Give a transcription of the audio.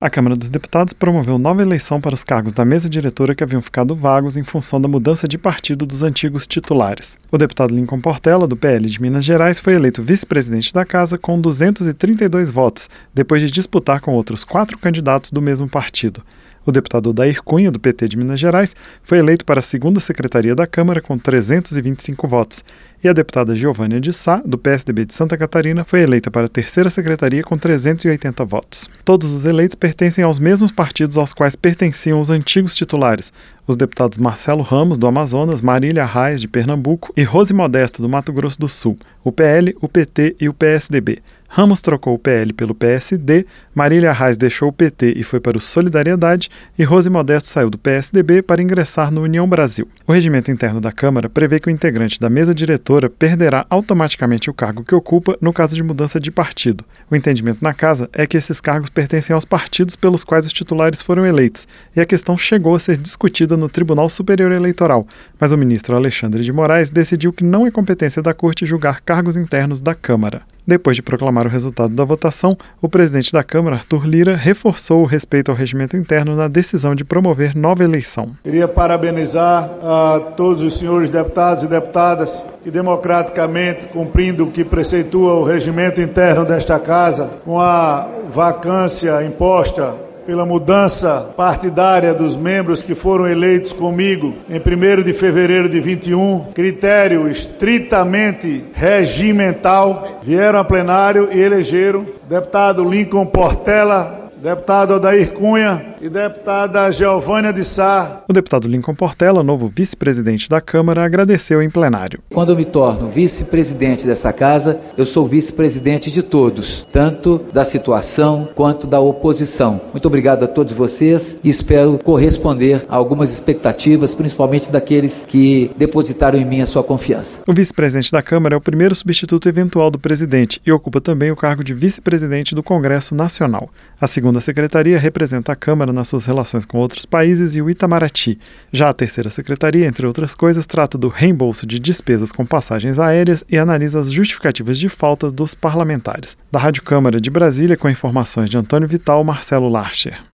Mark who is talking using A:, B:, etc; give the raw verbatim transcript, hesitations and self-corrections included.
A: A Câmara dos Deputados promoveu nova eleição para os cargos da mesa diretora que haviam ficado vagos em função da mudança de partido dos antigos titulares. O deputado Lincoln Portela, do P L de Minas Gerais, foi eleito vice-presidente da Casa com duzentos e trinta e dois votos, depois de disputar com outros quatro candidatos do mesmo partido. O deputado Odair Cunha, do P T de Minas Gerais, foi eleito para a segunda secretaria da Câmara com trezentos e vinte e cinco votos. E a deputada Giovânia de Sá, do P S D B de Santa Catarina, foi eleita para a terceira secretaria com trezentos e oitenta votos. Todos os eleitos pertencem aos mesmos partidos aos quais pertenciam os antigos titulares, os deputados Marcelo Ramos, do Amazonas, Marília Reis, de Pernambuco, e Rose Modesto, do Mato Grosso do Sul, o P L, o P T e o P S D B. Ramos trocou o P L pelo P S D, Marília Reis deixou o P T e foi para o Solidariedade, e Rose Modesto saiu do P S D B para ingressar no União Brasil. O regimento interno da Câmara prevê que o integrante da mesa diretora perderá automaticamente o cargo que ocupa no caso de mudança de partido. O entendimento na Casa é que esses cargos pertencem aos partidos pelos quais os titulares foram eleitos, e a questão chegou a ser discutida no Tribunal Superior Eleitoral, mas o ministro Alexandre de Moraes decidiu que não é competência da Corte julgar cargos internos da Câmara. Depois de proclamar o resultado da votação, o presidente da Câmara, Arthur Lira, reforçou o respeito ao regimento interno na decisão de promover nova eleição.
B: Queria parabenizar a todos os senhores deputados e deputadas que, democraticamente, cumprindo o que preceitua o regimento interno desta Casa, com a vacância imposta pela mudança partidária dos membros que foram eleitos comigo em primeiro de fevereiro de vinte e um, critério estritamente regimental, vieram a plenário e elegeram deputado Lincoln Portela, deputado Odair Cunha e deputada Giovânia de Sá.
A: O deputado Lincoln Portela, novo vice-presidente da Câmara, agradeceu em plenário.
C: Quando eu me torno vice-presidente dessa Casa, eu sou vice-presidente de todos, tanto da situação quanto da oposição. Muito obrigado a todos vocês e espero corresponder a algumas expectativas, principalmente daqueles que depositaram em mim a sua confiança.
A: O vice-presidente da Câmara é o primeiro substituto eventual do presidente e ocupa também o cargo de vice-presidente do Congresso Nacional. A segunda secretaria representa a Câmara nas suas relações com outros países e o Itamaraty. Já a terceira secretaria, entre outras coisas, trata do reembolso de despesas com passagens aéreas e analisa as justificativas de falta dos parlamentares. Da Rádio Câmara de Brasília, com informações de Antônio Vital, Marcelo Larcher.